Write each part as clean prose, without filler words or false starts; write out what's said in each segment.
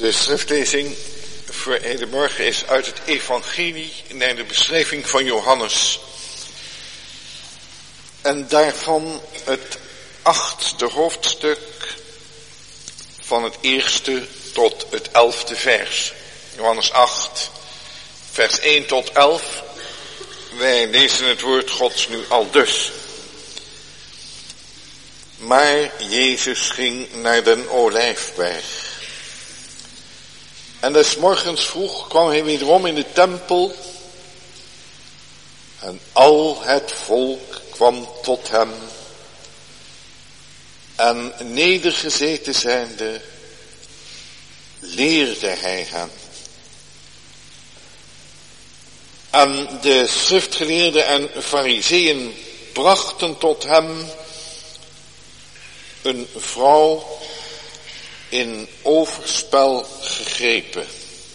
De schriftlezing voor hedenmorgen is uit het evangelie naar de beschrijving van Johannes. En daarvan het 8e hoofdstuk van het 1e tot het 11e vers. Johannes 8, vers 1 tot 11. Wij lezen het woord Gods nu aldus. Maar Jezus ging naar den Olijfberg. En des morgens vroeg kwam hij wederom in de tempel. En al het volk kwam tot hem. En nedergezeten zijnde, leerde hij hen. En de schriftgeleerden en farizeeën brachten tot hem een vrouw in overspel gegrepen.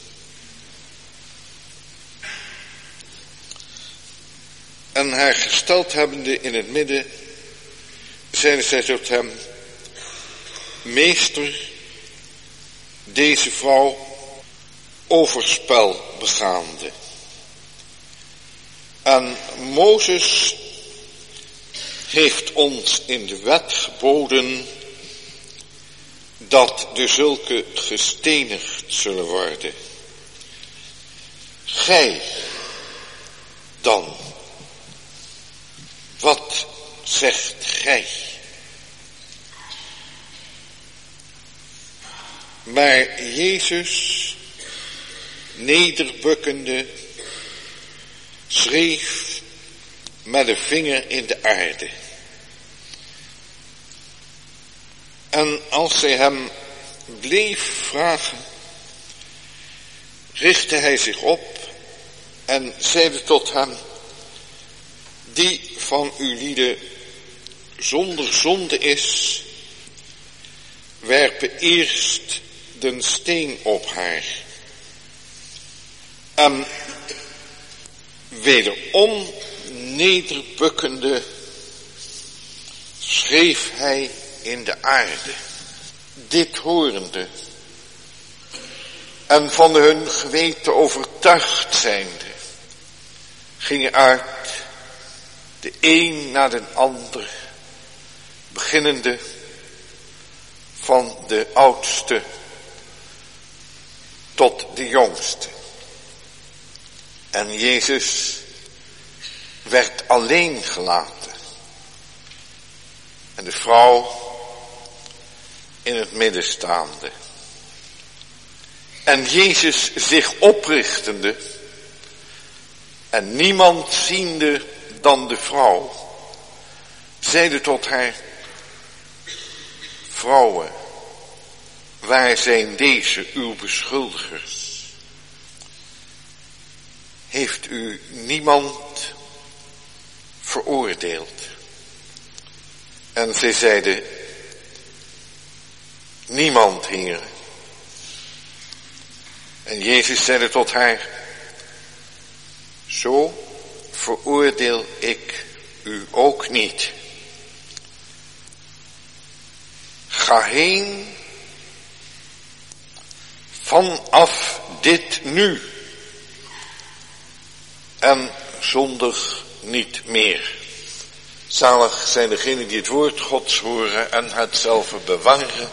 En haar gesteld hebbende in het midden, zeiden zij tot hem: Meester, deze vrouw overspel begaande. En Mozes heeft ons in de wet geboden dat de zulke gestenigd zullen worden. Gij dan, wat zegt gij? Maar Jezus, nederbukkende, schreef met de vinger in de aarde. En als zij hem bleef vragen, richtte hij zich op en zeide tot hem: Die van u lieden zonder zonde is, werpen eerst den steen op haar. En wederom nederbukkende schreef hij in de aarde. Dit horende en van hun geweten overtuigd zijnde, gingen uit, de een na de ander, beginnende van de oudste tot de jongste. En Jezus werd alleen gelaten. En de vrouw in het midden staande. En Jezus zich oprichtende en niemand ziende dan de vrouw, zeide tot haar: Vrouwen, waar zijn deze uw beschuldigers? Heeft u niemand veroordeeld? En zij zeide: Niemand, Heer. En Jezus zeide tot haar: Zo veroordeel ik u ook niet. Ga heen vanaf dit nu en zondig niet meer. Zalig zijn degenen die het woord Gods horen en het zelf bewaren.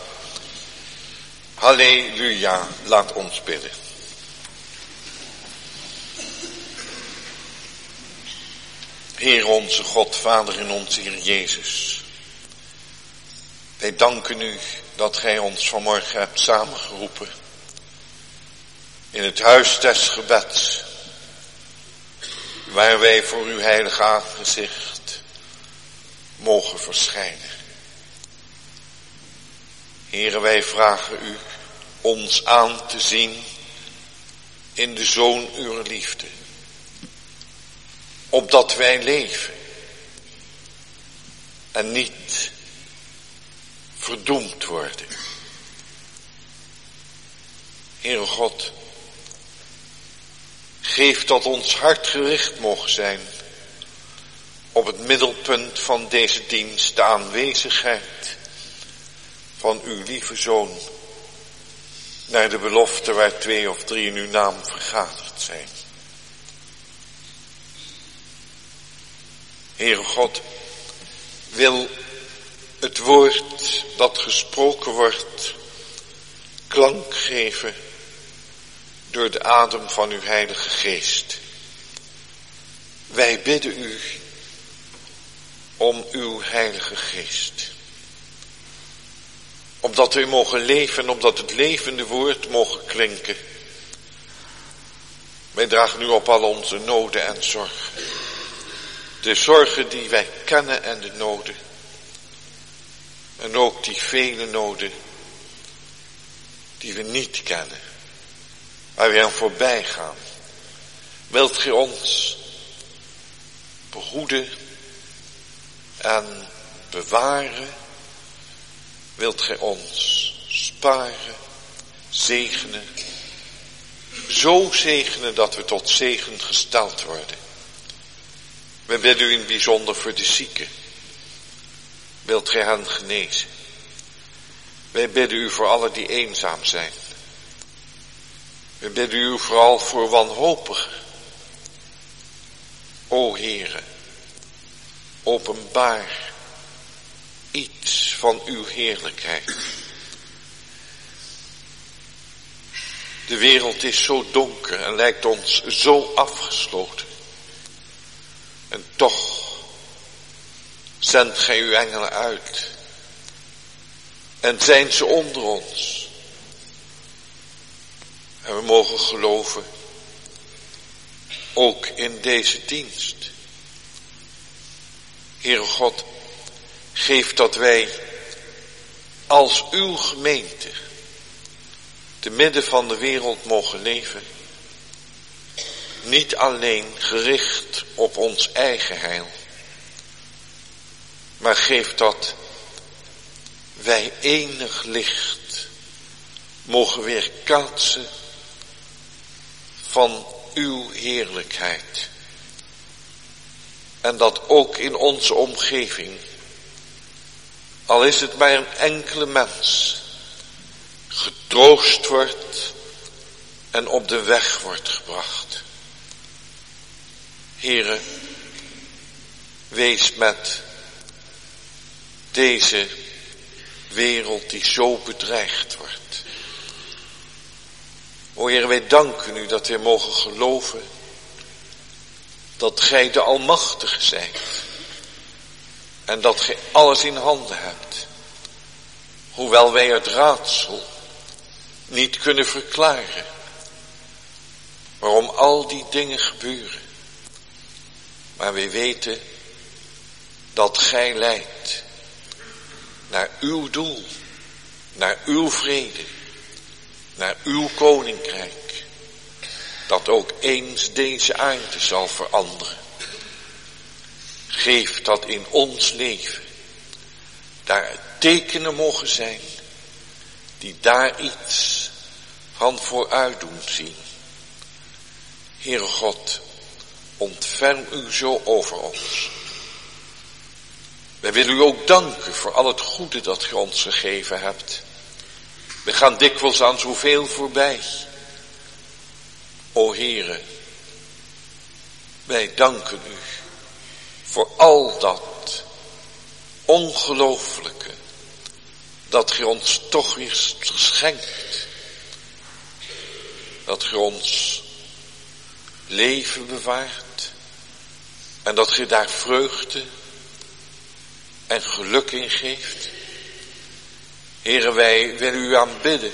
Halleluja, laat ons bidden. Heer onze God, Vader in onze Heer Jezus. Wij danken u dat gij ons vanmorgen hebt samengeroepen in het huis des gebeds, waar wij voor uw heilig aangezicht mogen verschijnen. Heere, wij vragen u ons aan te zien in de Zoon uw liefde, opdat wij leven en niet verdoemd worden. Heere God, geef dat ons hart gericht mogen zijn op het middelpunt van deze dienst, de aanwezigheid van uw lieve Zoon, naar de belofte waar 2 of 3 in uw naam vergaderd zijn. Heere God, wil het woord dat gesproken wordt klank geven door de adem van uw Heilige Geest. Wij bidden u om uw Heilige Geest. Opdat we mogen leven en opdat het levende woord mogen klinken. Wij dragen u op al onze noden en zorgen. De zorgen die wij kennen en de noden. En ook die vele noden die we niet kennen. Waar we aan voorbij gaan. Wilt gij ons behoeden en bewaren? Wilt gij ons sparen, zegenen, zo zegenen dat we tot zegen gesteld worden? We bidden u in het bijzonder voor de zieken. Wilt gij hen genezen? Wij bidden u voor allen die eenzaam zijn. We bidden u vooral voor wanhopigen. O Heere, openbaar iets van uw heerlijkheid. De wereld is zo donker en lijkt ons zo afgesloten. En toch zendt gij uw engelen uit. En zijn ze onder ons. En we mogen geloven, ook in deze dienst. Heere God, geef dat wij als uw gemeente te midden van de wereld mogen leven. Niet alleen gericht op ons eigen heil. Maar geef dat wij enig licht mogen weerkaatsen van uw heerlijkheid. En dat ook in onze omgeving, al is het maar een enkele mens, getroost wordt en op de weg wordt gebracht. Heere, wees met deze wereld die zo bedreigd wordt. O Heer, wij danken u dat wij mogen geloven dat gij de Almachtige zijt. En dat gij alles in handen hebt. Hoewel wij het raadsel niet kunnen verklaren. Waarom al die dingen gebeuren. Maar wij weten dat gij leidt naar uw doel. Naar uw vrede. Naar uw koninkrijk. Dat ook eens deze aarde zal veranderen. Geef dat in ons leven daar tekenen mogen zijn die daar iets van vooruit doen zien. Heere God, ontferm u zo over ons. Wij willen u ook danken voor al het goede dat gij ons gegeven hebt. We gaan dikwijls aan zoveel voorbij. O Heere, wij danken u voor al dat ongelooflijke dat gij ons toch weer schenkt. Dat gij ons leven bewaart en dat gij daar vreugde en geluk in geeft. Heere, wij willen u aanbidden.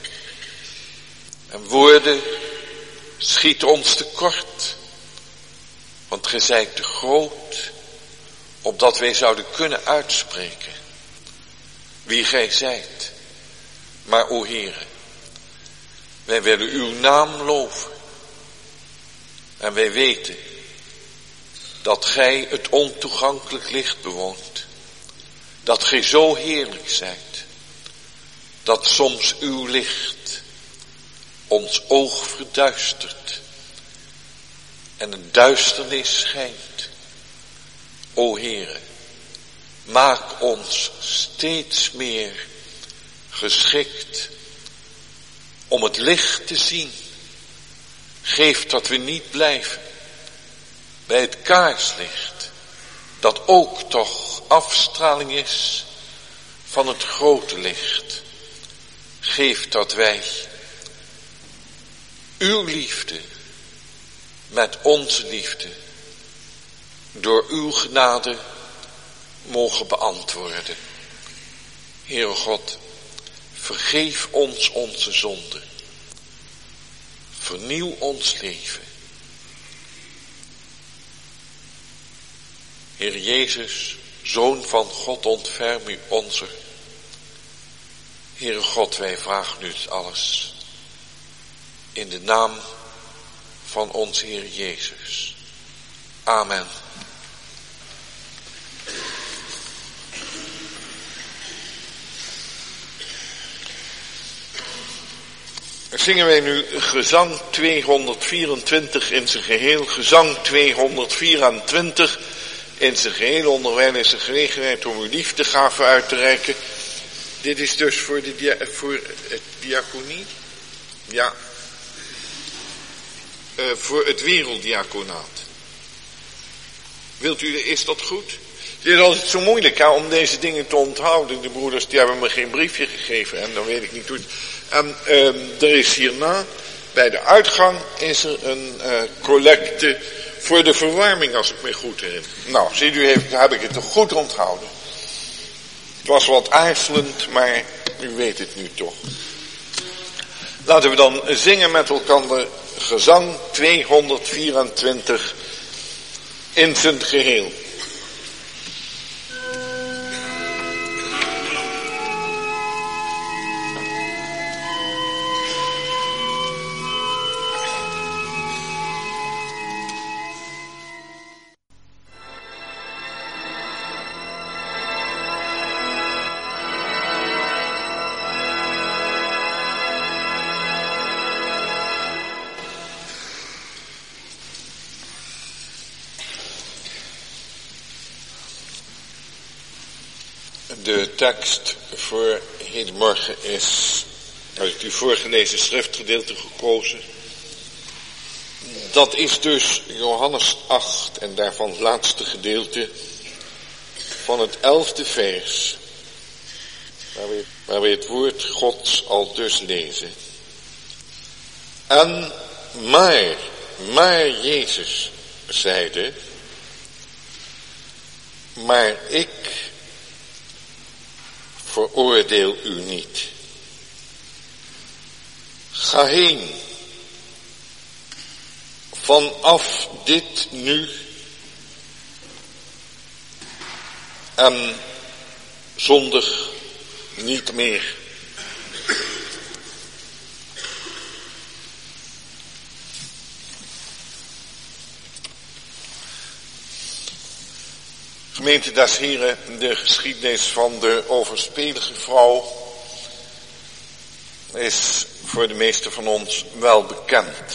En woorden schieten ons tekort. Want gij zijt te groot, opdat wij zouden kunnen uitspreken wie gij zijt. Maar o Heere, wij willen uw naam loven. En wij weten dat gij het ontoegankelijk licht bewoont. Dat gij zo heerlijk zijt. Dat soms uw licht ons oog verduistert. En een duisternis schijnt. O Heere, maak ons steeds meer geschikt om het licht te zien, geeft dat we niet blijven bij het kaarslicht, dat ook toch afstraling is van het grote licht. Geeft dat wij uw liefde met onze liefde door uw genade mogen beantwoorden. Heere God, vergeef ons onze zonden. Vernieuw ons leven. Heer Jezus, Zoon van God, ontferm u onzer. Heere God, wij vragen u het alles in de naam van onze Heer Jezus. Amen. Zingen wij nu gezang 224 in zijn geheel, gezang 224 in zijn geheel, onderwijl is de gelegenheid om uw liefdegave uit te reiken. Dit is dus voor het diaconie, ja, voor het werelddiaconaat. Wilt u, is dat goed? Het is altijd zo moeilijk om deze dingen te onthouden. De broeders die hebben me geen briefje gegeven en dan weet ik niet hoe het. En er is hierna, bij de uitgang, is er een collecte voor de verwarming, als ik me goed herinner. Nou, ziet u, heb ik het toch goed onthouden. Het was wat aarzelend, maar u weet het nu toch. Laten we dan zingen met elkaar gezang 224 in zijn geheel. De tekst voor hedenmorgen is uit het u voorgelezen schriftgedeelte gekozen. Dat is dus Johannes 8 en daarvan het laatste gedeelte van het 11e vers. Waar we het woord Gods al dus lezen. En maar Jezus zeide, maar ik veroordeel u niet. Ga heen. Vanaf dit nu. En zondig niet meer. Gemeente des Heren, de geschiedenis van de overspelige vrouw is voor de meesten van ons wel bekend.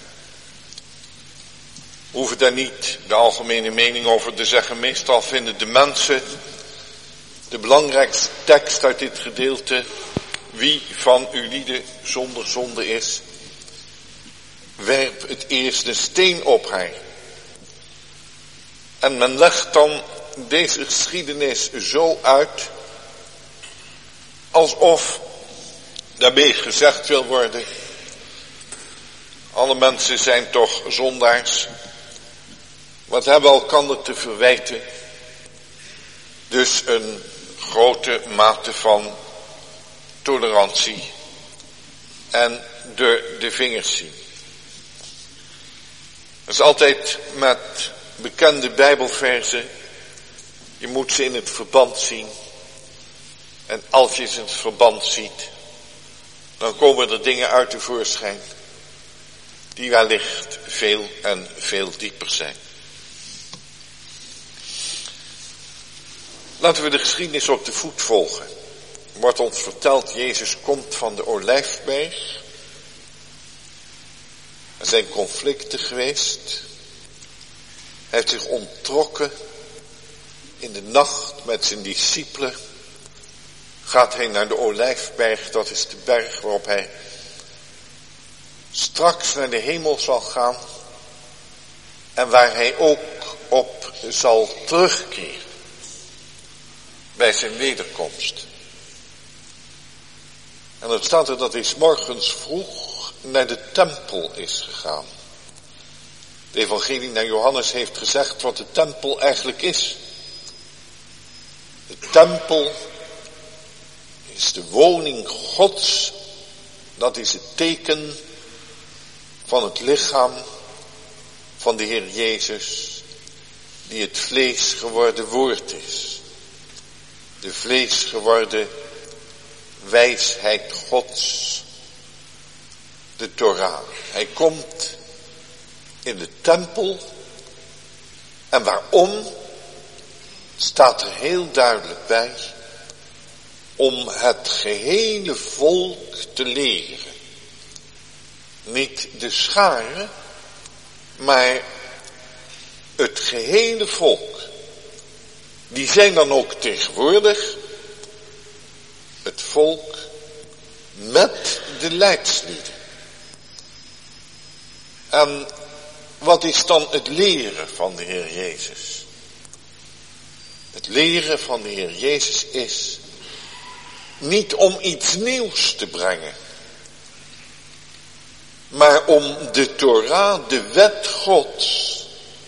We hoeven daar niet de algemene mening over te zeggen. Meestal vinden de mensen de belangrijkste tekst uit dit gedeelte: wie van uw lieden zonder zonde is, werp het eerst een steen op haar. En men legt dan deze geschiedenis zo uit, alsof daarmee gezegd wil worden: alle mensen zijn toch zondaars, wat hebben elkander te verwijten? Dus een grote mate van tolerantie en de vingers zien. Dat is altijd met bekende Bijbelverzen. Je moet ze in het verband zien. En als je ze in het verband ziet, dan komen er dingen uit tevoorschijn die wellicht veel en veel dieper zijn. Laten we de geschiedenis op de voet volgen. Er wordt ons verteld, Jezus komt van de Olijfberg. Er zijn conflicten geweest. Hij heeft zich onttrokken. In de nacht met zijn discipelen gaat hij naar de Olijfberg. Dat is de berg waarop hij straks naar de hemel zal gaan en waar hij ook op zal terugkeren bij zijn wederkomst. En dan staat er dat hij 's morgens vroeg naar de tempel is gegaan. De evangelie naar Johannes heeft gezegd wat de tempel eigenlijk is. De tempel is de woning Gods. Dat is het teken van het lichaam van de Heer Jezus, die het vlees geworden woord is. De vlees geworden wijsheid Gods, de Torah. Hij komt in de tempel. En waarom? Staat er heel duidelijk bij. Om het gehele volk te leren. Niet de scharen, maar het gehele volk. Die zijn dan ook tegenwoordig het volk met de leidslieden. En wat is dan het leren van de Heer Jezus? Het leren van de Heer Jezus is niet om iets nieuws te brengen, maar om de Torah, de wet Gods,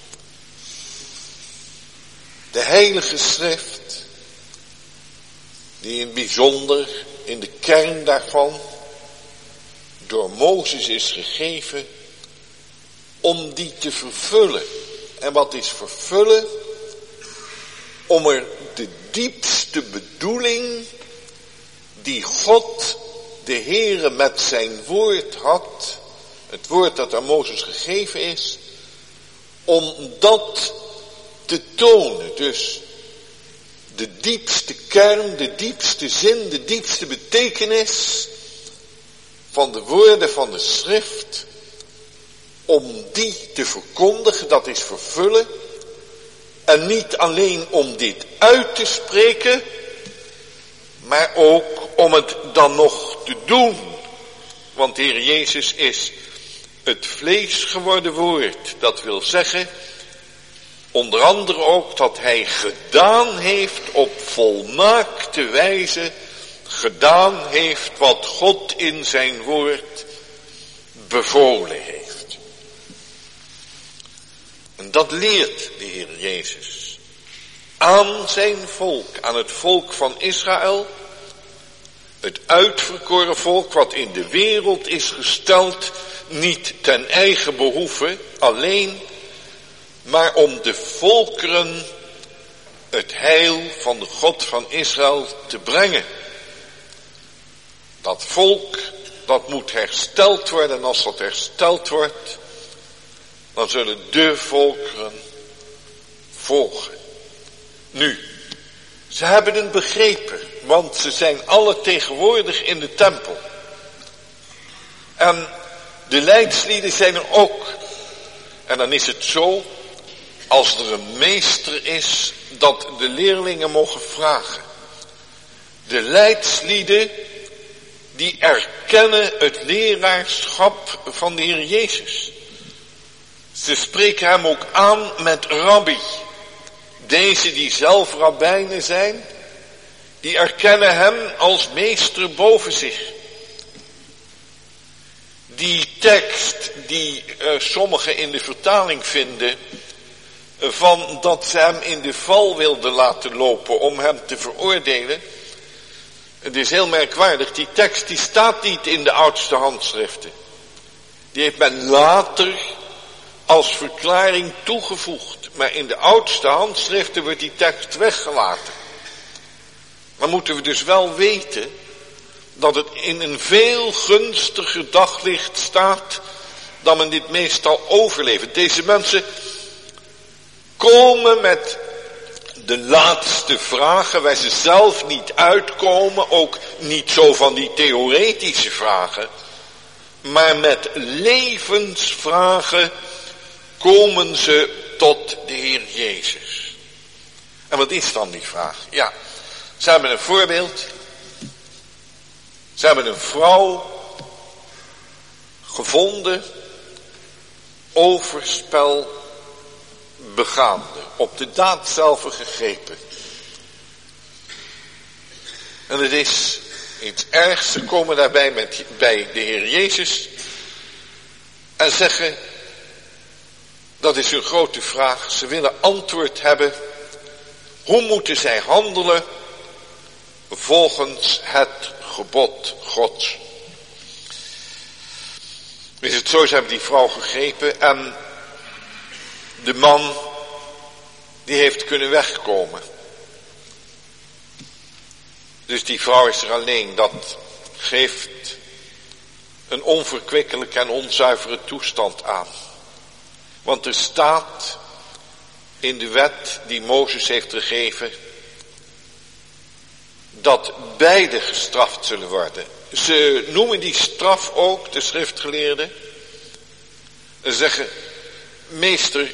de heilige schrift, die in het bijzonder in de kern daarvan door Mozes is gegeven, om die te vervullen. En wat is vervullen? Om er de diepste bedoeling die God, de Heere, met zijn woord had, het woord dat aan Mozes gegeven is, om dat te tonen. Dus de diepste kern, de diepste zin, de diepste betekenis van de woorden van de schrift, om die te verkondigen, dat is vervullen. En niet alleen om dit uit te spreken, maar ook om het dan nog te doen. Want de Heer Jezus is het vlees geworden woord. Dat wil zeggen, onder andere ook dat hij gedaan heeft op volmaakte wijze, gedaan heeft wat God in zijn woord bevolen heeft. En dat leert de Heer Jezus aan zijn volk, aan het volk van Israël, het uitverkoren volk wat in de wereld is gesteld, niet ten eigen behoeve alleen, maar om de volkeren het heil van de God van Israël te brengen. Dat volk, dat moet hersteld worden, en als dat hersteld wordt, dan zullen de volkeren volgen. Nu, ze hebben het begrepen, want ze zijn alle tegenwoordig in de tempel. En de leidslieden zijn er ook. En dan is het zo, als er een meester is, dat de leerlingen mogen vragen. De leidslieden, die erkennen het leraarschap van de Heer Jezus. Ze spreken hem ook aan met rabbi. Deze die zelf rabbijnen zijn, die erkennen hem als meester boven zich. Die tekst die sommigen in de vertaling vinden, van dat ze hem in de val wilden laten lopen om hem te veroordelen. Het is heel merkwaardig, die tekst die staat niet in de oudste handschriften. Die heeft men later als verklaring toegevoegd. Maar in de oudste handschriften wordt die tekst weggelaten. Maar moeten we dus wel weten dat het in een veel gunstiger daglicht staat dan men dit meestal overlevert. Deze mensen komen met de laatste vragen waar ze zelf niet uitkomen, ook niet zo van die theoretische vragen, maar met levensvragen komen ze tot de Heer Jezus. En wat is dan die vraag? Ja, ze hebben een voorbeeld. Ze hebben een vrouw gevonden, overspel begaande, op de daad zelf gegrepen. En het is iets ergs, ze komen daarbij bij de Heer Jezus en zeggen, dat is hun grote vraag, ze willen antwoord hebben, hoe moeten zij handelen volgens het gebod Gods? Is het zo, ze hebben die vrouw gegrepen en de man die heeft kunnen wegkomen. Dus die vrouw is er alleen, dat geeft een onverkwikkelijke en onzuivere toestand aan. Want er staat in de wet die Mozes heeft gegeven, dat beide gestraft zullen worden. Ze noemen die straf ook, de schriftgeleerden. Ze zeggen, meester,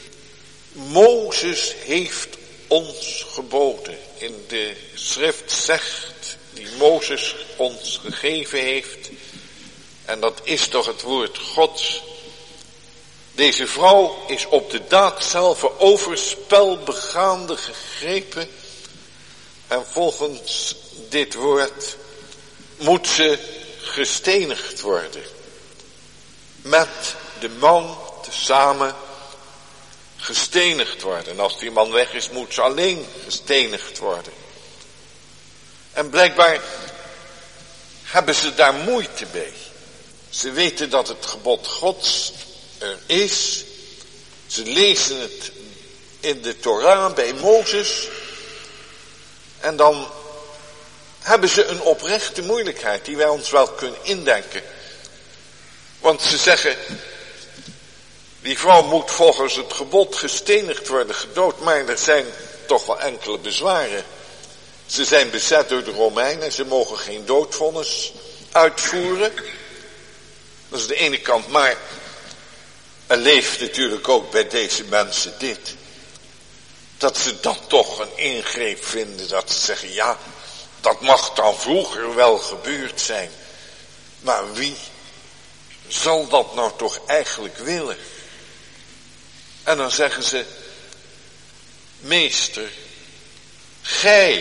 Mozes heeft ons geboden. In de schrift zegt, die Mozes ons gegeven heeft. En dat is toch het woord Gods. Deze vrouw is op de daad zelf overspel begaande gegrepen. En volgens dit woord moet ze gestenigd worden. Met de man tezamen gestenigd worden. En als die man weg is, moet ze alleen gestenigd worden. En blijkbaar hebben ze daar moeite mee. Ze weten dat het gebod Gods er is. Ze lezen het in de Torah bij Mozes. En dan hebben ze een oprechte moeilijkheid die wij ons wel kunnen indenken. Want ze zeggen, die vrouw moet volgens het gebod gestenigd worden, gedood. Maar er zijn toch wel enkele bezwaren. Ze zijn bezet door de Romeinen, ze mogen geen doodvonnis uitvoeren. Dat is de ene kant, maar er leeft natuurlijk ook bij deze mensen dit. Dat ze dat toch een ingreep vinden, dat ze zeggen, ja, dat mag dan vroeger wel gebeurd zijn. Maar wie zal dat nou toch eigenlijk willen? En dan zeggen ze, meester, gij,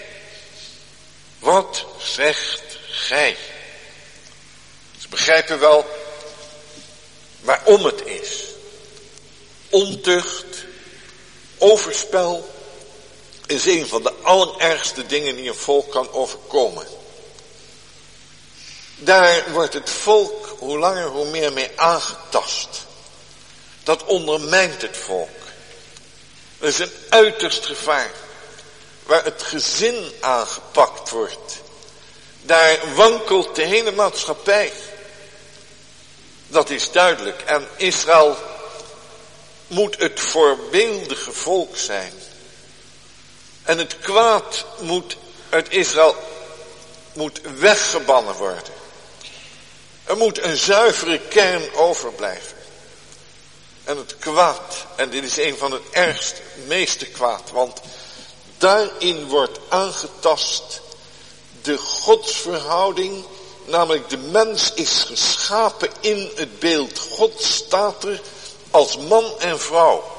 wat zegt gij? Ze begrijpen wel waarom het is. Ontucht, overspel is een van de allerergste dingen die een volk kan overkomen. Daar wordt het volk hoe langer hoe meer mee aangetast. Dat ondermijnt het volk. Dat is een uiterst gevaar. Waar het gezin aangepakt wordt. Daar wankelt de hele maatschappij. Dat is duidelijk. En Israël moet het voorbeeldige volk zijn. En het kwaad uit Israël moet weggebannen worden. Er moet een zuivere kern overblijven. En het kwaad, en dit is een van het ergste, het meeste kwaad, want daarin wordt aangetast de godsverhouding, namelijk de mens is geschapen in het beeld Gods, staat er als man en vrouw.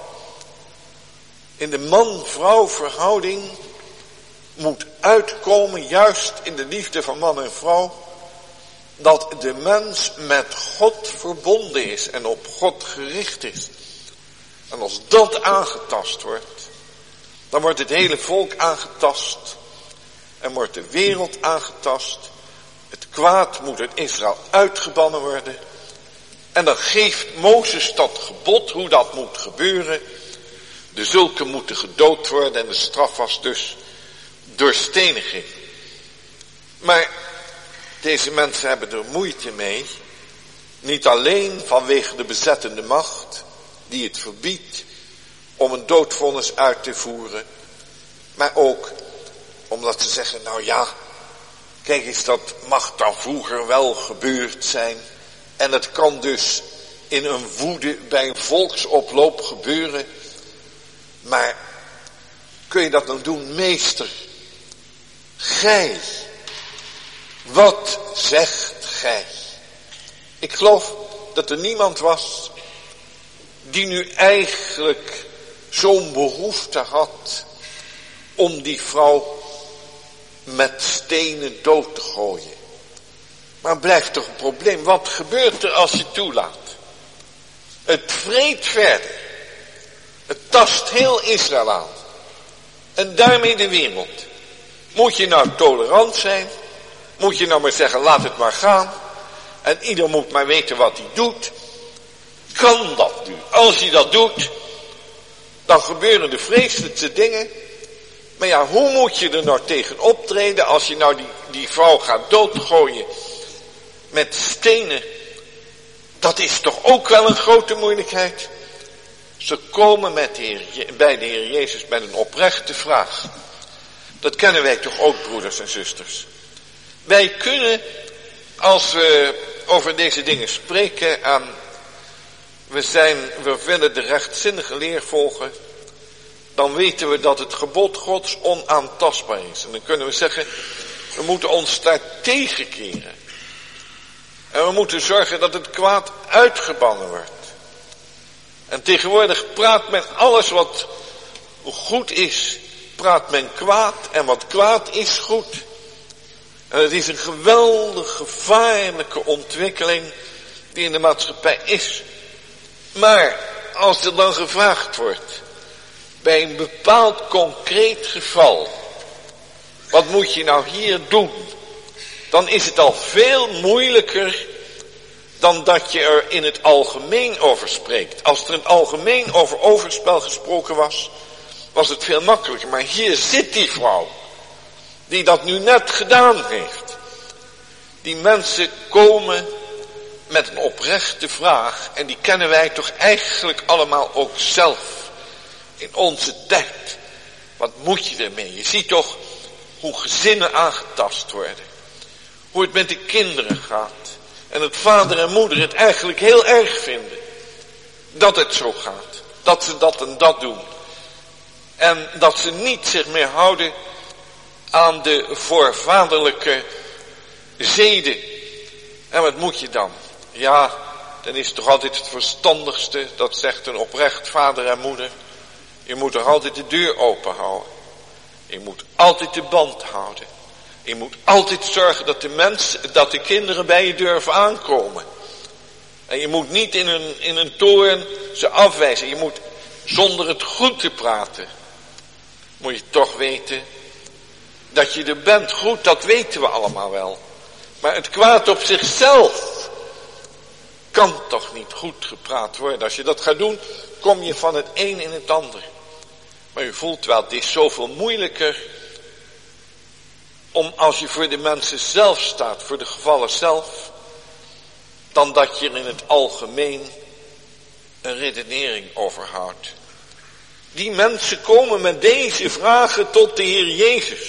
In de man-vrouw verhouding moet uitkomen, juist in de liefde van man en vrouw, dat de mens met God verbonden is en op God gericht is. En als dat aangetast wordt, dan wordt het hele volk aangetast en wordt de wereld aangetast. Het kwaad moet uit Israël uitgebannen worden. En dan geeft Mozes dat gebod hoe dat moet gebeuren. De zulken moeten gedood worden en de straf was dus doorsteniging. Maar deze mensen hebben er moeite mee. Niet alleen vanwege de bezettende macht die het verbiedt om een doodvonnis uit te voeren. Maar ook omdat ze zeggen, nou ja, kijk eens, dat mag dan vroeger wel gebeurd zijn. En het kan dus in een woede bij een volksoploop gebeuren. Maar kun je dat dan doen, meester? Gij, wat zegt gij? Ik geloof dat er niemand was die nu eigenlijk zo'n behoefte had om die vrouw met stenen dood te gooien. Maar het blijft toch een probleem. Wat gebeurt er als je toelaat? Het vreet verder. Het tast heel Israël aan. En daarmee de wereld. Moet je nou tolerant zijn? Moet je nou maar zeggen, laat het maar gaan? En ieder moet maar weten wat hij doet? Kan dat nu? Als je dat doet, dan gebeuren de vreselijkste dingen. Maar ja, hoe moet je er nou tegen optreden als je nou die vrouw gaat doodgooien met stenen? Dat is toch ook wel een grote moeilijkheid. Ze komen bij de Heer Jezus met een oprechte vraag. Dat kennen wij toch ook, broeders en zusters. Wij kunnen, als we over deze dingen spreken en we willen de rechtzinnige leer volgen, dan weten we dat het gebod Gods onaantastbaar is. En dan kunnen we zeggen, we moeten ons daar tegenkeren. En we moeten zorgen dat het kwaad uitgebannen wordt. En tegenwoordig praat men alles wat goed is, praat men kwaad. En wat kwaad is goed. En het is een geweldig gevaarlijke ontwikkeling die in de maatschappij is. Maar als er dan gevraagd wordt, bij een bepaald concreet geval, wat moet je nou hier doen? Dan is het al veel moeilijker dan dat je er in het algemeen over spreekt. Als er in het algemeen over overspel gesproken was het veel makkelijker. Maar hier zit die vrouw, die dat nu net gedaan heeft. Die mensen komen met een oprechte vraag, en die kennen wij toch eigenlijk allemaal ook zelf in onze tijd. Wat moet je ermee? Je ziet toch hoe gezinnen aangetast worden. Hoe het met de kinderen gaat. En dat vader en moeder het eigenlijk heel erg vinden dat het zo gaat. Dat ze dat en dat doen. En dat ze niet zich meer houden aan de voorvaderlijke zeden. En wat moet je dan? Ja, dan is het toch altijd het verstandigste, dat zegt een oprecht vader en moeder. Je moet toch altijd de deur open houden. Je moet altijd de band houden. Je moet altijd zorgen dat de kinderen bij je durven aankomen. En je moet niet in een toorn ze afwijzen. Je moet zonder het goed te praten, moet je toch weten dat je er bent. Goed, dat weten we allemaal wel. Maar het kwaad op zichzelf kan toch niet goed gepraat worden. Als je dat gaat doen, kom je van het een in het ander. Maar u voelt wel, het is zoveel moeilijker om als je voor de mensen zelf staat, voor de gevallen zelf, dan dat je er in het algemeen een redenering over houdt. Die mensen komen met deze vragen tot de Heer Jezus.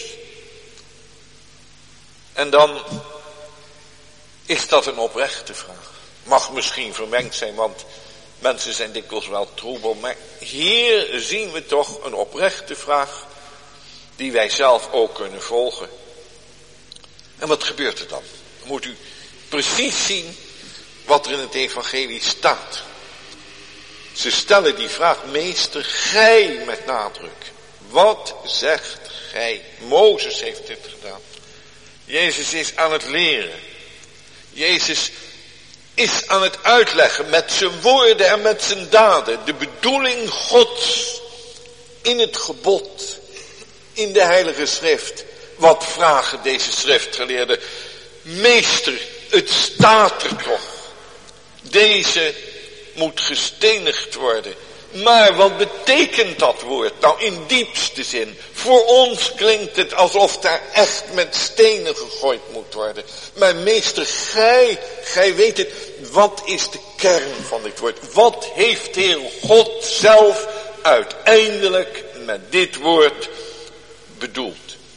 En dan is dat een oprechte vraag. Mag misschien vermengd zijn, want mensen zijn dikwijls wel troebel. Maar hier zien we toch een oprechte vraag die wij zelf ook kunnen volgen. En wat gebeurt er dan? Dan moet u precies zien wat er in het evangelie staat. Ze stellen die vraag, meester, gij met nadruk. Wat zegt gij? Mozes heeft dit gedaan. Jezus is aan het leren. Jezus is aan het uitleggen met zijn woorden en met zijn daden. De bedoeling Gods in het gebod, in de Heilige Schrift. Wat vragen deze schriftgeleerden? Meester, het staat er toch. Deze moet gestenigd worden. Maar wat betekent dat woord nou in diepste zin? Voor ons klinkt het alsof daar echt met stenen gegooid moet worden. Maar meester, gij weet het, wat is de kern van dit woord? Wat heeft Heer God zelf uiteindelijk met dit woord bedoeld?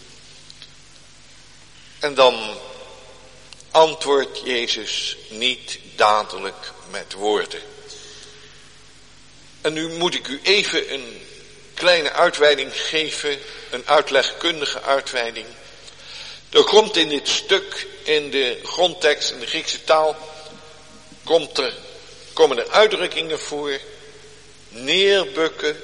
En dan antwoordt Jezus niet dadelijk met woorden. En nu moet ik u even een kleine uitweiding geven, een uitlegkundige uitweiding. Er komt in dit stuk, in de grondtekst, in de Griekse taal, komen er uitdrukkingen voor. Neerbukken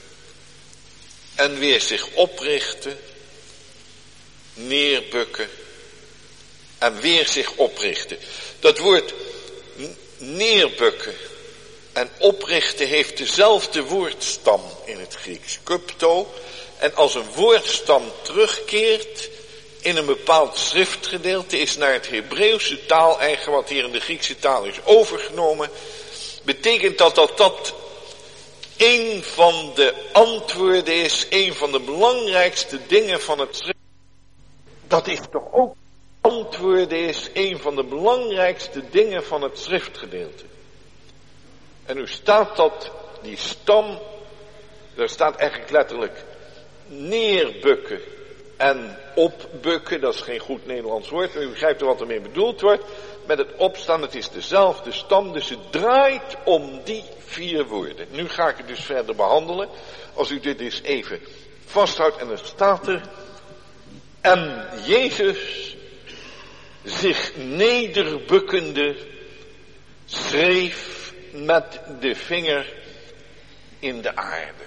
en weer zich oprichten. Neerbukken en weer zich oprichten. Dat woord neerbukken en oprichten heeft dezelfde woordstam in het Grieks, kupto. En als een woordstam terugkeert in een bepaald schriftgedeelte, is naar het Hebreeuwse taaleigen, wat hier in de Griekse taal is overgenomen, betekent dat een van de antwoorden is, een van de belangrijkste dingen van het schrift. Dat is toch ook antwoorden is een van de belangrijkste dingen van het schriftgedeelte. En nu staat dat, die stam, daar staat eigenlijk letterlijk neerbukken en opbukken. Dat is geen goed Nederlands woord, maar u begrijpt wat ermee bedoeld wordt. Met het opstaan, het is dezelfde stam, dus het draait om die 4 woorden. Nu ga ik het dus verder behandelen. Als u dit eens even vasthoudt en er staat er. En Jezus, zich nederbukkende, schreef met de vinger in de aarde.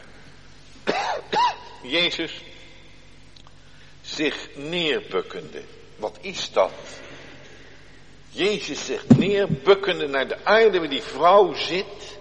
Jezus, zich neerbukkende. Wat is dat? Jezus zich neerbukkende naar de aarde waar die vrouw zit.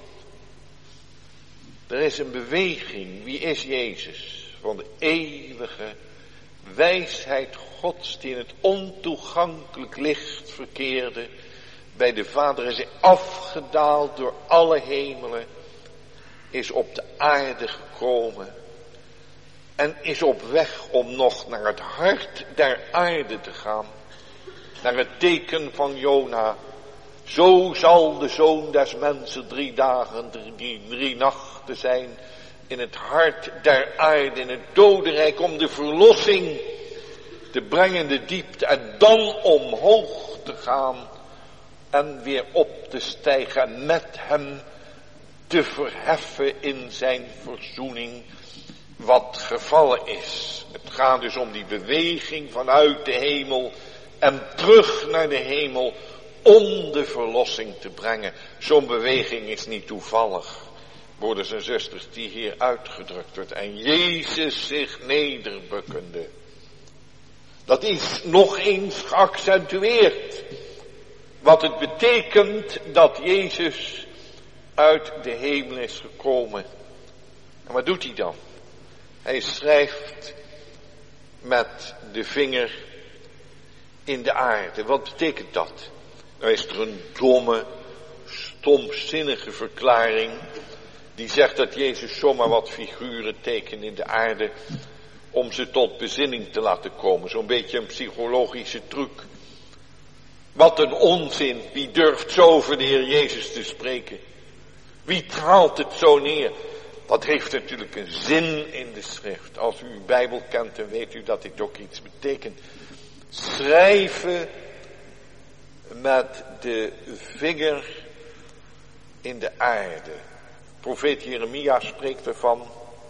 Er is een beweging. Wie is Jezus? Van de eeuwige wijsheid Gods die in het ontoegankelijk licht verkeerde. Bij de Vader is hij afgedaald door alle hemelen. Is op de aarde gekomen. En is op weg om nog naar het hart der aarde te gaan. Naar het teken van Jona. Zo zal de Zoon des Mensen 3 dagen, 3 nachten zijn. In het hart der aarde, in het dodenrijk, om de verlossing te brengen de diepte. En dan omhoog te gaan. En weer op te stijgen, met hem te verheffen in zijn verzoening. Wat gevallen is. Het gaat dus om die beweging vanuit de hemel en terug naar de hemel om de verlossing te brengen. Zo'n beweging is niet toevallig, broeders en zusters, die hier uitgedrukt wordt. En Jezus zich nederbukkende. Dat is nog eens geaccentueerd. Wat het betekent dat Jezus uit de hemel is gekomen. En wat doet hij dan? Hij schrijft met de vinger in de aarde. Wat betekent dat? Nou is er een domme, stomzinnige verklaring die zegt dat Jezus zomaar wat figuren tekent in de aarde om ze tot bezinning te laten komen. Zo'n beetje een psychologische truc. Wat een onzin. Wie durft zo over de Heer Jezus te spreken? Wie haalt het zo neer? Dat heeft natuurlijk een zin in de schrift. Als u uw Bijbel kent, dan weet u dat dit ook iets betekent. Schrijven met de vinger in de aarde. Profeet Jeremia spreekt ervan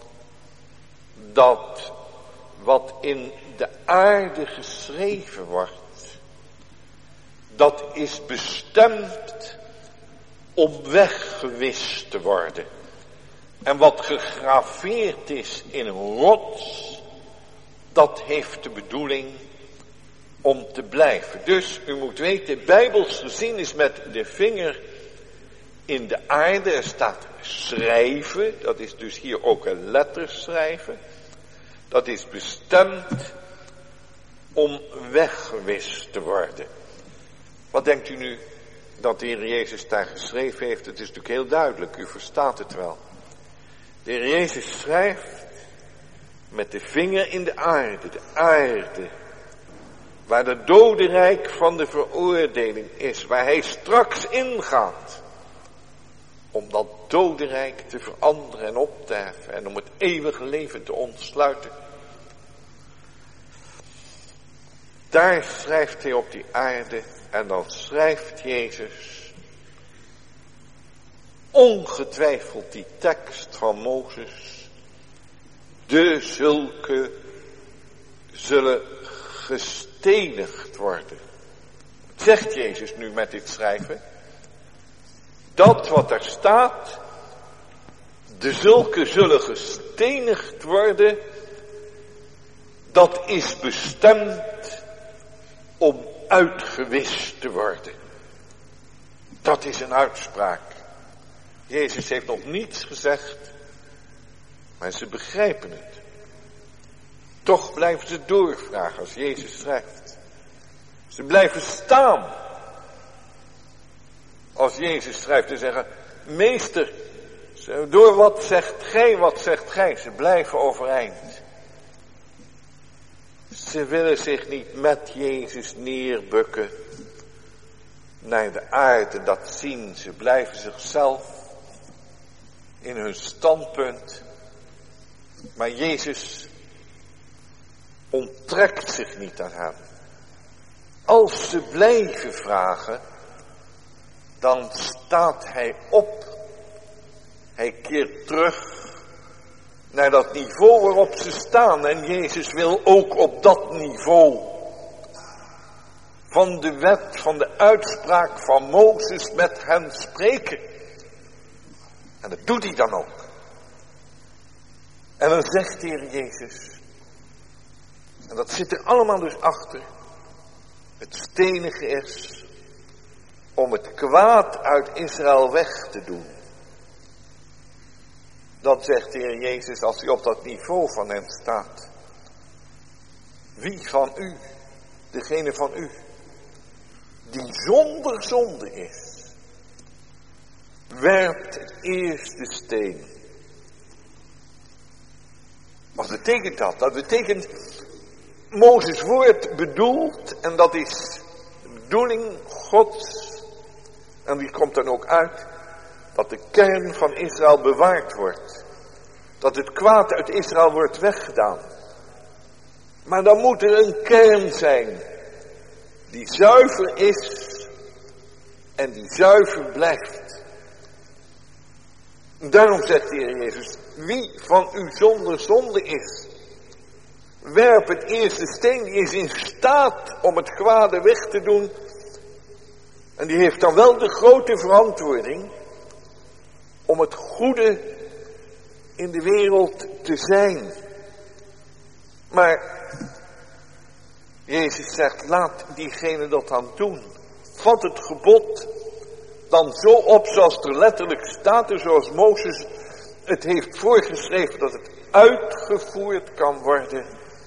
dat wat in de aarde geschreven wordt, dat is bestemd om weggewist te worden. En wat gegraveerd is in een rots, dat heeft de bedoeling om te blijven. Dus u moet weten, bijbels gezien is met de vinger in de aarde. Er staat schrijven, dat is dus hier ook een letter schrijven. Dat is bestemd om weggewist te worden. Wat denkt u nu dat de Heer Jezus daar geschreven heeft? Het is natuurlijk heel duidelijk, u verstaat het wel. De Heer Jezus schrijft met de vinger in de aarde, waar de dodenrijk van de veroordeling is, waar hij straks ingaat, om dat dodenrijk te veranderen en op te heffen en om het eeuwige leven te ontsluiten. Daar schrijft hij op die aarde en dan schrijft Jezus ongetwijfeld die tekst van Mozes. De zulke zullen gestenigd worden. Wat zegt Jezus nu met dit schrijven? Dat wat er staat, de zulke zullen gestenigd worden, dat is bestemd om uitgewist te worden. Dat is een uitspraak. Jezus heeft nog niets gezegd, maar ze begrijpen het. Toch blijven ze doorvragen als Jezus schrijft. Ze blijven staan als Jezus schrijft en zeggen, meester, door wat zegt gij, wat zegt gij? Ze blijven overeind. Ze willen zich niet met Jezus neerbukken naar de aarde, dat zien. Ze blijven zichzelf in hun standpunt. Maar Jezus onttrekt zich niet aan hen. Als ze blijven vragen, dan staat hij op. Hij keert terug naar dat niveau waarop ze staan. En Jezus wil ook op dat niveau van de wet, van de uitspraak van Mozes met hen spreken. En dat doet hij dan ook. En dan zegt de Heer Jezus, en dat zit er allemaal dus achter, het stenige is om het kwaad uit Israël weg te doen. Dan zegt de Heer Jezus, als hij op dat niveau van hen staat, wie van u, degene van u, die zonder zonde is, werpt het eerste steen. Wat betekent dat? Dat betekent, Mozes woord bedoeld, en dat is de bedoeling Gods, en die komt dan ook uit, dat de kern van Israël bewaard wordt. Dat het kwaad uit Israël wordt weggedaan. Maar dan moet er een kern zijn die zuiver is en die zuiver blijft. Daarom zegt de Heer Jezus, wie van u zonder zonde is, werp het eerste steen, die is in staat om het kwade weg te doen. En die heeft dan wel de grote verantwoording om het goede in de wereld te zijn. Maar Jezus zegt, laat diegene dat dan doen. Vat het gebod dan zo op zoals er letterlijk staat, en zoals Mozes het heeft voorgeschreven, dat het uitgevoerd kan worden.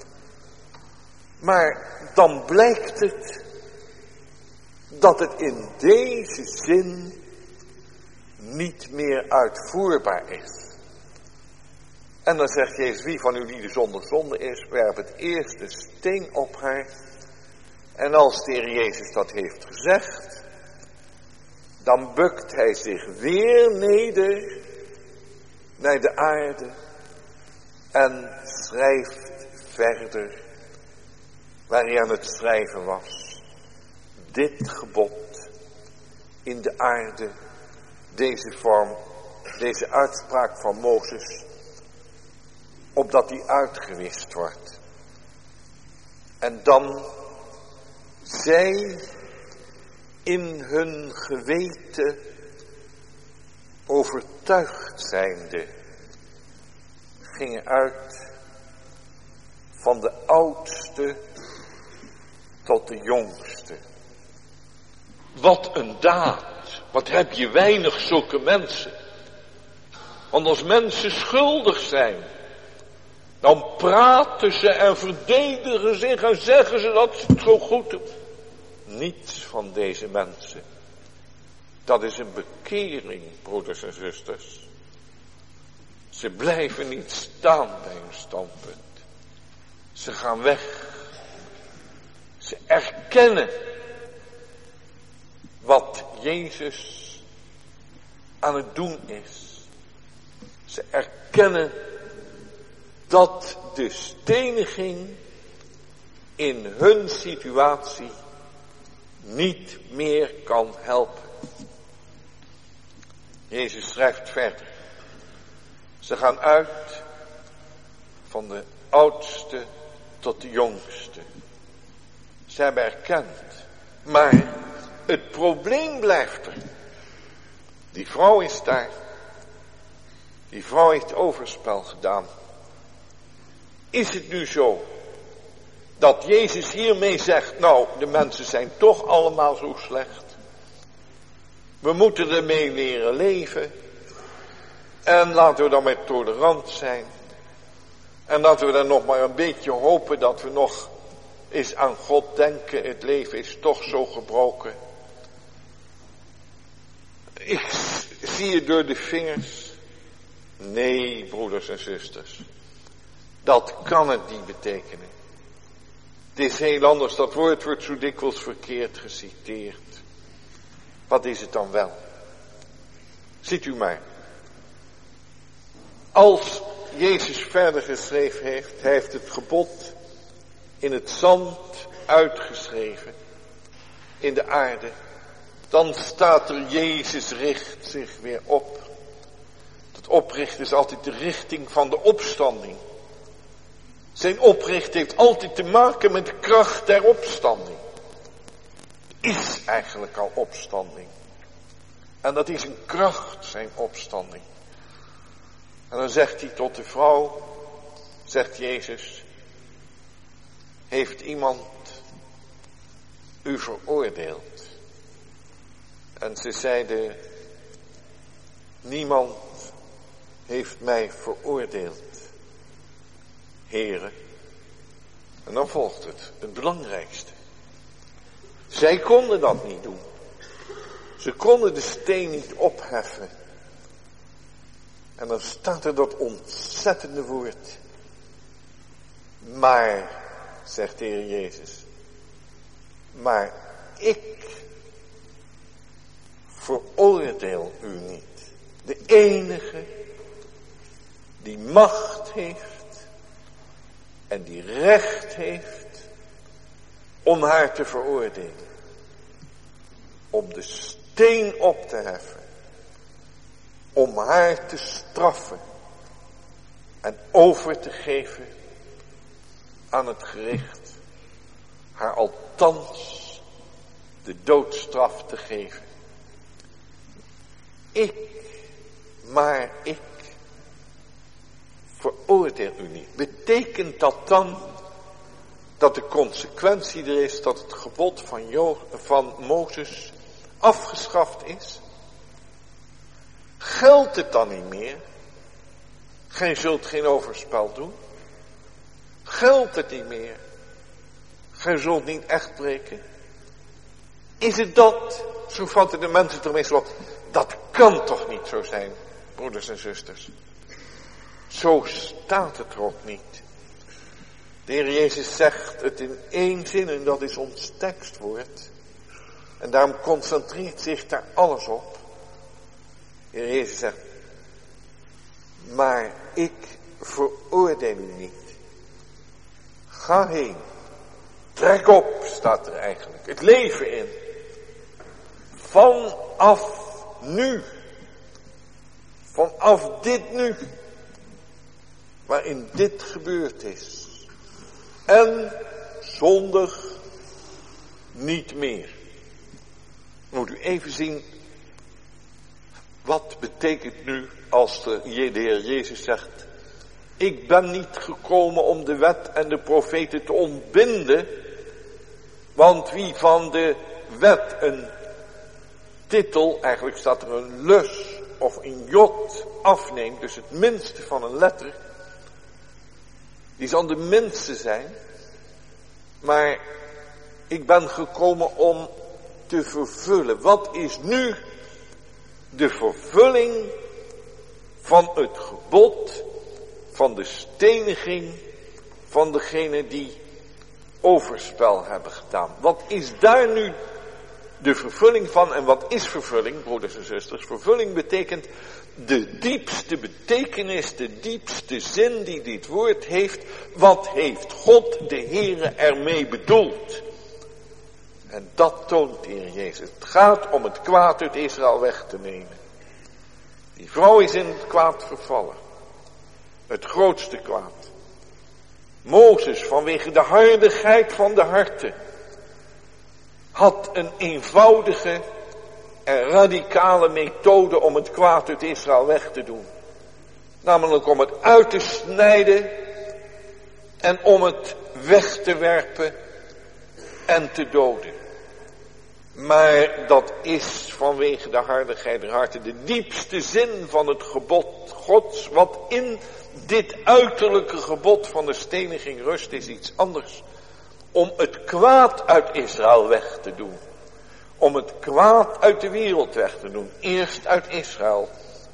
Maar dan blijkt het dat het in deze zin niet meer uitvoerbaar is. En dan zegt Jezus, wie van u die de zonder zonde is, werp het eerste steen op haar. En als de Heer Jezus dat heeft gezegd, dan bukt hij zich weer neder naar de aarde en schrijft verder waar hij aan het schrijven was. Dit gebod in de aarde, deze vorm, deze uitspraak van Mozes, opdat die uitgewist wordt. En dan zij in hun geweten overtuigd zijnde gingen uit van de oudste tot de jongste. Wat een daad. Wat heb je weinig zulke mensen. Want als mensen schuldig zijn, dan praten ze en verdedigen zich en zeggen ze dat ze het zo goed doen. Niets van deze mensen. Dat is een bekering, broeders en zusters. Ze blijven niet staan bij hun standpunt. Ze gaan weg. Ze erkennen wat Jezus aan het doen is. Ze erkennen dat de steniging in hun situatie niet meer kan helpen. Jezus schrijft verder. Ze gaan uit van de oudste tot de jongste. Ze hebben erkend. Maar het probleem blijft er. Die vrouw is daar. Die vrouw heeft overspel gedaan. Is het nu zo dat Jezus hiermee zegt, nou, de mensen zijn toch allemaal zo slecht. We moeten ermee leren leven. En laten we dan maar tolerant zijn. En laten we dan nog maar een beetje hopen dat we nog eens aan God denken. Het leven is toch zo gebroken. Ik zie het door de vingers. Nee, broeders en zusters. Dat kan het niet betekenen. Het is heel anders. Dat woord wordt zo dikwijls verkeerd geciteerd. Wat is het dan wel? Ziet u maar. Als Jezus verder geschreven heeft, hij heeft het gebod in het zand uitgeschreven, in de aarde. Dan staat er, Jezus richt zich weer op. Dat oprichten is altijd de richting van de opstanding. Zijn opricht heeft altijd te maken met de kracht der opstanding. Is eigenlijk al opstanding. En dat is een kracht, zijn opstanding. En dan zegt hij tot de vrouw, zegt Jezus, heeft iemand u veroordeeld? En ze zeiden, niemand heeft mij veroordeeld, Heere. En dan volgt het belangrijkste. Zij konden dat niet doen. Ze konden de steen niet opheffen. En dan staat er dat ontzettende woord. Maar, zegt de Heer Jezus, maar ik veroordeel u niet. De enige die macht heeft en die recht heeft om haar te veroordelen. Om de steen op te heffen. Om haar te straffen. En over te geven aan het gericht. Haar althans de doodstraf te geven. Maar ik veroordeel u niet. Betekent dat dan dat de consequentie er is dat het gebod van Mozes afgeschaft is? Geldt het dan niet meer? Gij zult geen overspel doen. Geldt het niet meer? Gij zult niet echt breken. Is het dat? Zo vatten de mensen er meestal op. Dat kan toch niet zo zijn, broeders en zusters. Zo staat het er ook niet. De Heer Jezus zegt het in één zin en dat is ons tekstwoord. En daarom concentreert zich daar alles op. De Heer Jezus zegt, maar ik veroordeel u niet. Ga heen. Trek op, staat er eigenlijk. Het leven in. Vanaf nu. Vanaf dit nu. Waarin dit gebeurd is. En zondig niet meer. Moet u even zien. Wat betekent nu als de Heer Jezus zegt. Ik ben niet gekomen om de wet en de profeten te ontbinden. Want wie van de wet een titel, eigenlijk staat er een lus of een jot afneemt. Dus het minste van een letter. Die zal de minste zijn. Maar ik ben gekomen om te vervullen. Wat is nu de vervulling van het gebod van de steniging van degene die overspel hebben gedaan? Wat is daar nu de vervulling van? En wat is vervulling, broeders en zusters? Vervulling betekent de diepste betekenis, de diepste zin die dit woord heeft. Wat heeft God de Heere ermee bedoeld? En dat toont de Heer Jezus. Het gaat om het kwaad uit Israël weg te nemen. Die vrouw is in het kwaad vervallen. Het grootste kwaad. Mozes, vanwege de hardigheid van de harten, had een eenvoudige en radicale methode om het kwaad uit Israël weg te doen. Namelijk om het uit te snijden en om het weg te werpen en te doden. Maar dat is vanwege de hardigheid der harten de diepste zin van het gebod Gods. Wat in dit uiterlijke gebod van de steniging rust is iets anders. Om het kwaad uit Israël weg te doen. Om het kwaad uit de wereld weg te doen. Eerst uit Israël.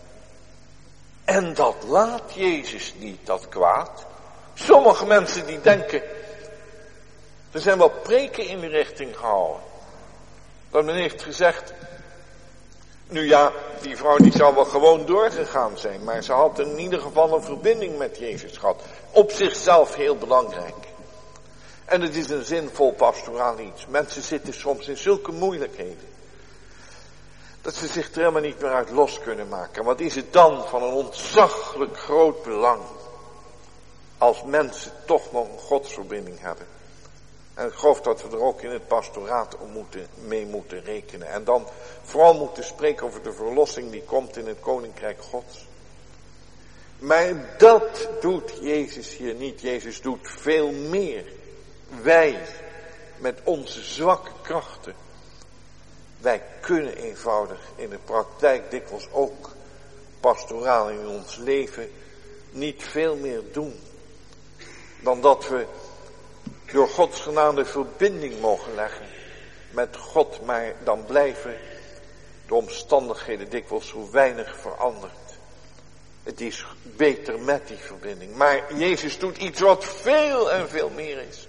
En dat laat Jezus niet, dat kwaad. Sommige mensen die denken, er zijn wel preken in de richting gehouden. Dat men heeft gezegd, nu ja, die vrouw die zou wel gewoon doorgegaan zijn. Maar ze had in ieder geval een verbinding met Jezus gehad. Op zichzelf heel belangrijk. En het is een zinvol pastoraal iets. Mensen zitten soms in zulke moeilijkheden. Dat ze zich er helemaal niet meer uit los kunnen maken. Wat is het dan van een ontzaglijk groot belang. Als mensen toch nog een godsverbinding hebben. En ik geloof dat we er ook in het pastoraat mee moeten rekenen. En dan vooral moeten spreken over de verlossing die komt in het koninkrijk Gods. Maar dat doet Jezus hier niet. Jezus doet veel meer. Wij met onze zwakke krachten. Wij kunnen eenvoudig in de praktijk dikwijls ook pastoraal in ons leven niet veel meer doen. Dan dat we door Gods genade verbinding mogen leggen met God, maar dan blijven de omstandigheden dikwijls zo weinig veranderd. Het is beter met die verbinding. Maar Jezus doet iets wat veel en veel meer is.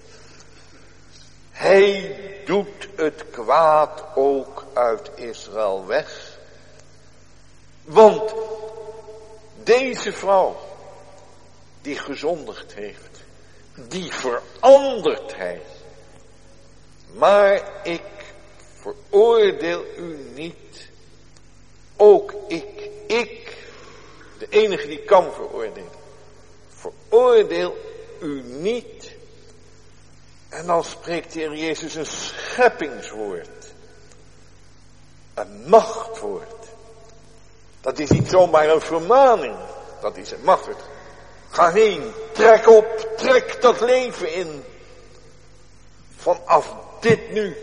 Hij doet het kwaad ook uit Israël weg. Want deze vrouw die gezondigd heeft, die verandert hij. Maar ik veroordeel u niet. Ook ik, de enige die kan veroordelen. Veroordeel u niet. En dan spreekt de Heer Jezus een scheppingswoord. Een machtwoord. Dat is niet zomaar een vermaning. Dat is een machtwoord. Ga heen, trek op, trek dat leven in. Vanaf dit nu.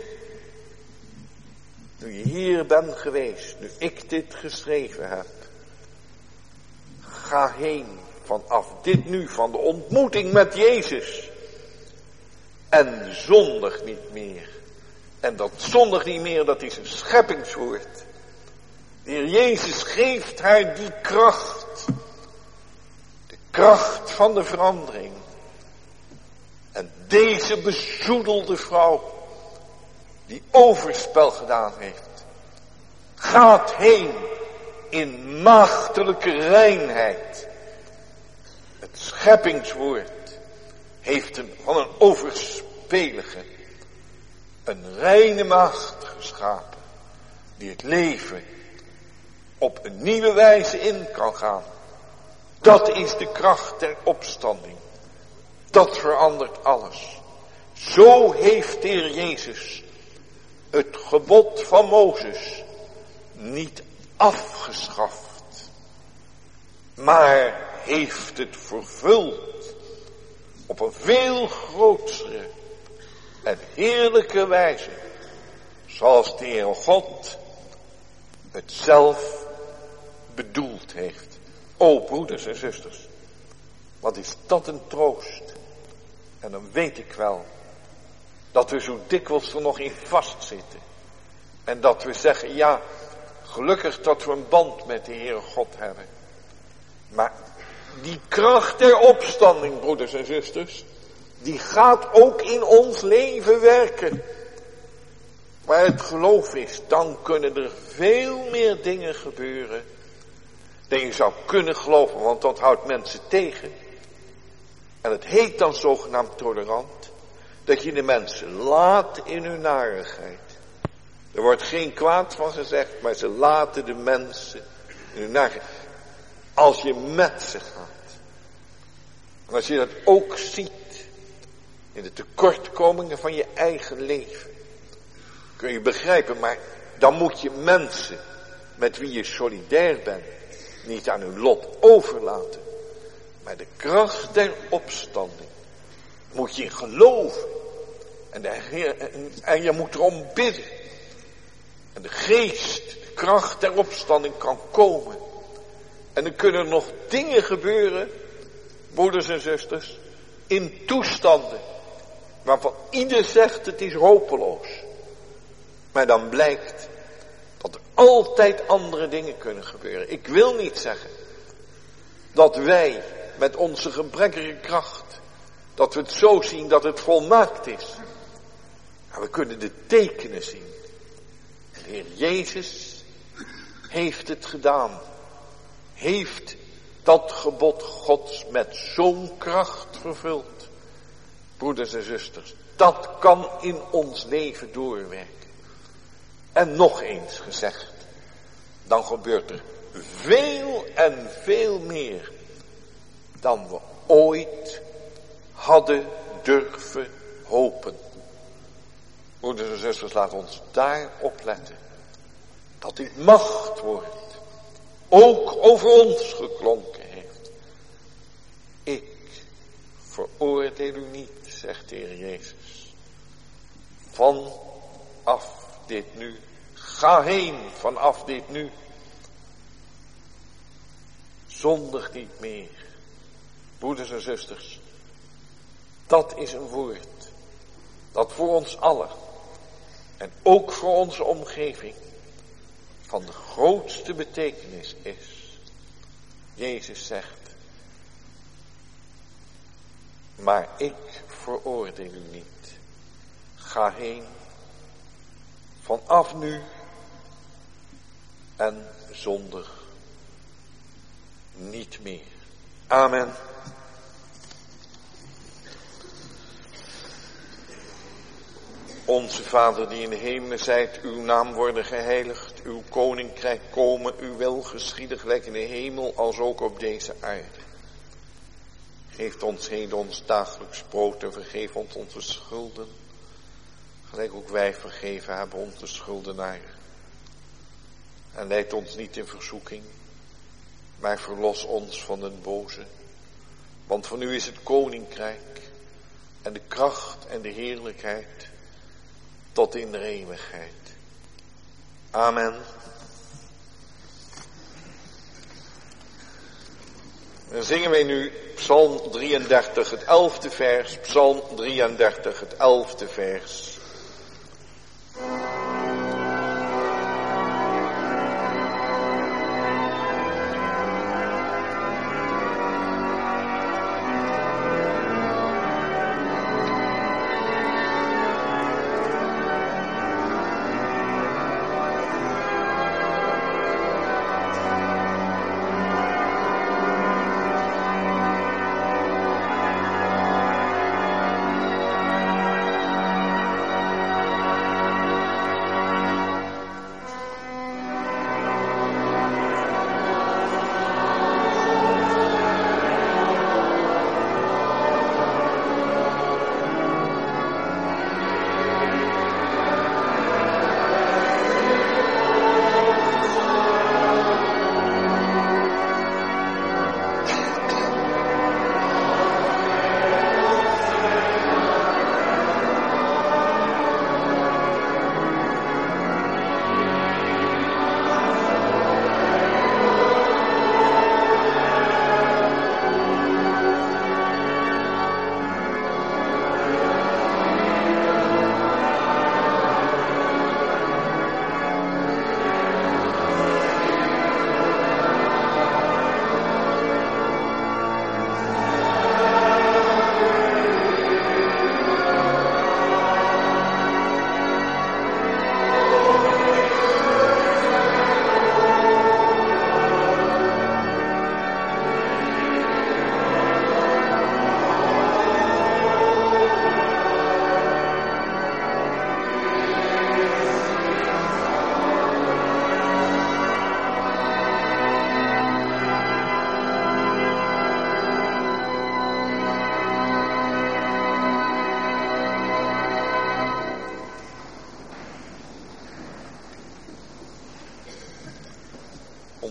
Nu je hier bent geweest, nu ik dit geschreven heb. Ga heen, vanaf dit nu, van de ontmoeting met Jezus. En zondig niet meer. En dat zondig niet meer, dat is een scheppingswoord. De Heer Jezus geeft haar die kracht. De kracht van de verandering. En deze bezoedelde vrouw, die overspel gedaan heeft, gaat heen in maagdelijke reinheid. Het scheppingswoord heeft van een overspelige, een reine maagd geschapen, die het leven op een nieuwe wijze in kan gaan. Dat is de kracht der opstanding. Dat verandert alles. Zo heeft de Heer Jezus het gebod van Mozes niet afgeschaft, maar heeft het vervuld op een veel grotere en heerlijke wijze, zoals de Heer God het zelf bedoeld heeft. O broeders en zusters, wat is dat een troost. En dan weet ik wel dat we zo dikwijls er nog in vastzitten. En dat we zeggen, ja, gelukkig dat we een band met de Heere God hebben. Maar die kracht der opstanding, broeders en zusters, die gaat ook in ons leven werken. Waar het geloof is, dan kunnen er veel meer dingen gebeuren dan je zou kunnen geloven, want dat houdt mensen tegen. En het heet dan zogenaamd tolerant, dat je de mensen laat in hun narigheid. Er wordt geen kwaad van gezegd, maar ze laten de mensen in hun narigheid. Als je met ze gaat. En als je dat ook ziet in de tekortkomingen van je eigen leven, kun je begrijpen, maar dan moet je mensen met wie je solidair bent niet aan hun lot overlaten. Maar de kracht der opstanding moet je in geloven. En je moet erom bidden. En de geest, de kracht der opstanding kan komen. En er kunnen nog dingen gebeuren, broeders en zusters, in toestanden waarvan ieder zegt het is hopeloos. Maar dan blijkt dat er altijd andere dingen kunnen gebeuren. Ik wil niet zeggen dat wij met onze gebrekkige kracht, dat we het zo zien dat het volmaakt is. Maar we kunnen de tekenen zien. En de Heer Jezus heeft het gedaan. Heeft dat gebod Gods met zo'n kracht vervuld. Broeders en zusters, dat kan in ons leven doorwerken. En nog eens gezegd, dan gebeurt er veel en veel meer dan we ooit hadden durven hopen. Broeders en zusters, laat ons daarop letten. Dat dit macht wordt. Ook over ons geklonken heeft. Ik veroordeel u niet, zegt de Heer Jezus. Vanaf dit nu. Ga heen vanaf dit nu. Zondig niet meer. Broeders en zusters. Dat is een woord. Dat voor ons allen. En ook voor onze omgeving. Van de grootste betekenis is. Jezus zegt. Maar ik veroordeel u niet. Ga heen. Vanaf nu. En zondig niet meer. Amen. Onze Vader die in de hemelen zijt, uw naam worden geheiligd, uw koninkrijk komen, uw wil geschieden gelijk in de hemel als ook op deze aarde. Geef ons heden ons dagelijks brood en vergeef ons onze schulden, gelijk ook wij vergeven hebben onze schuldenaren. En leid ons niet in verzoeking, maar verlos ons van den boze. Want van u is het koninkrijk en de kracht en de heerlijkheid tot in de eeuwigheid. Amen. Dan zingen wij nu Psalm 33, het 11e vers. Psalm 33, het 11e vers.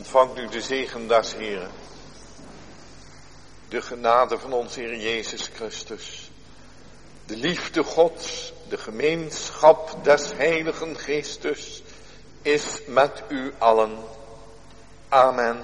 Ontvangt u de zegen des Heren. De genade van onze Heer Jezus Christus. De liefde Gods, de gemeenschap des Heiligen Geestes is met u allen. Amen.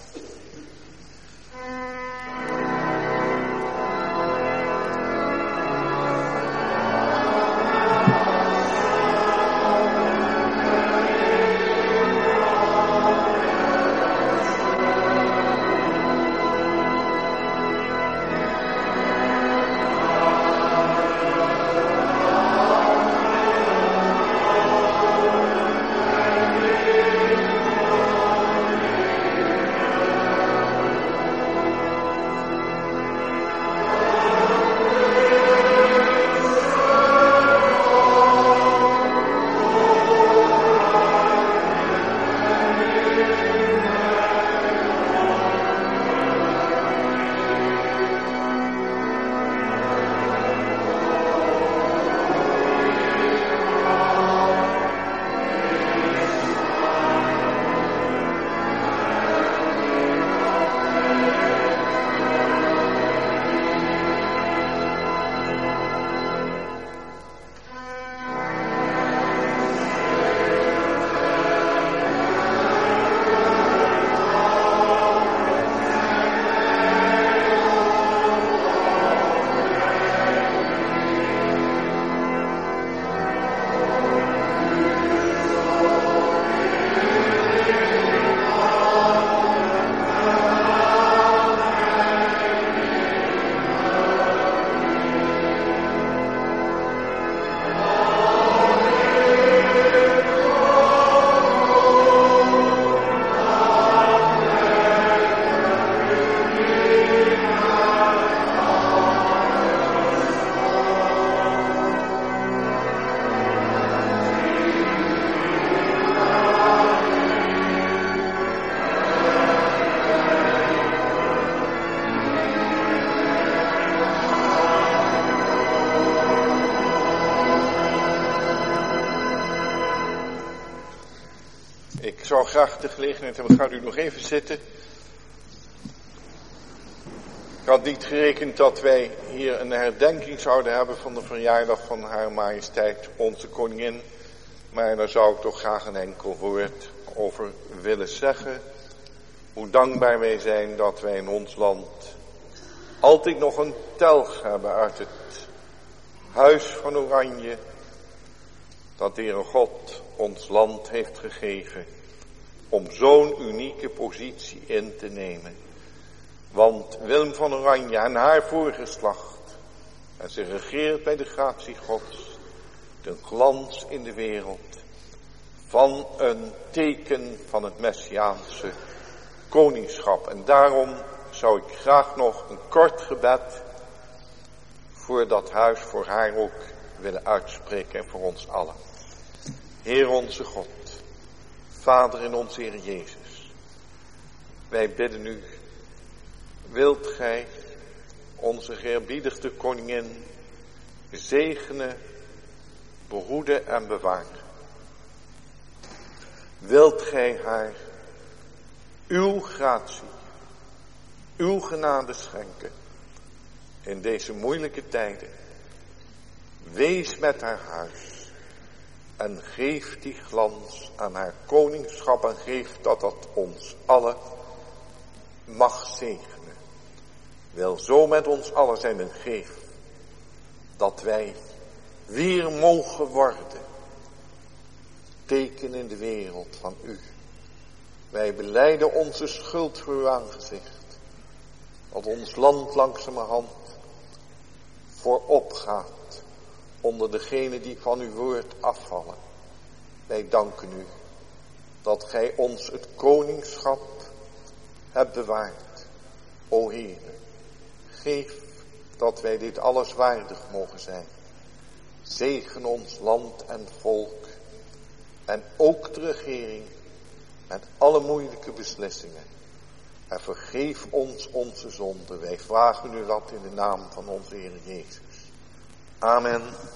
Ik zou graag de gelegenheid hebben, gaat u nog even zitten. Ik had niet gerekend dat wij hier een herdenking zouden hebben van de verjaardag van haar majesteit, onze koningin. Maar daar zou ik toch graag een enkel woord over willen zeggen. Hoe dankbaar wij zijn dat wij in ons land altijd nog een telg hebben uit het huis van Oranje. Dat de Heere God ons land heeft gegeven om zo'n unieke positie in te nemen. Want Willem van Oranje en haar voorgeslacht, en ze regeert bij de gratie Gods, de glans in de wereld van een teken van het Messiaanse koningschap. En daarom zou ik graag nog een kort gebed voor dat huis, voor haar ook willen uitspreken en voor ons allen. Heer onze God, Vader in onze Heer Jezus, wij bidden u, wilt gij onze geëerbiedigde koningin zegenen, behoeden en bewaren. Wilt gij haar uw gratie, uw genade schenken in deze moeilijke tijden. Wees met haar huis en geef die glans aan haar koningschap en geef dat ons allen mag zegenen. Wil zo met ons allen zijn en geef dat wij weer mogen worden teken in de wereld van u. Wij belijden onze schuld voor uw aangezicht, dat ons land langzamerhand voorop gaat onder degenen die van uw woord afvallen. Wij danken u dat gij ons het koningschap hebt bewaard. O Heer, geef dat wij dit alles waardig mogen zijn. Zegen ons land en volk en ook de regering met alle moeilijke beslissingen. En vergeef ons onze zonden. Wij vragen u dat in de naam van onze Heer Jezus. Amen.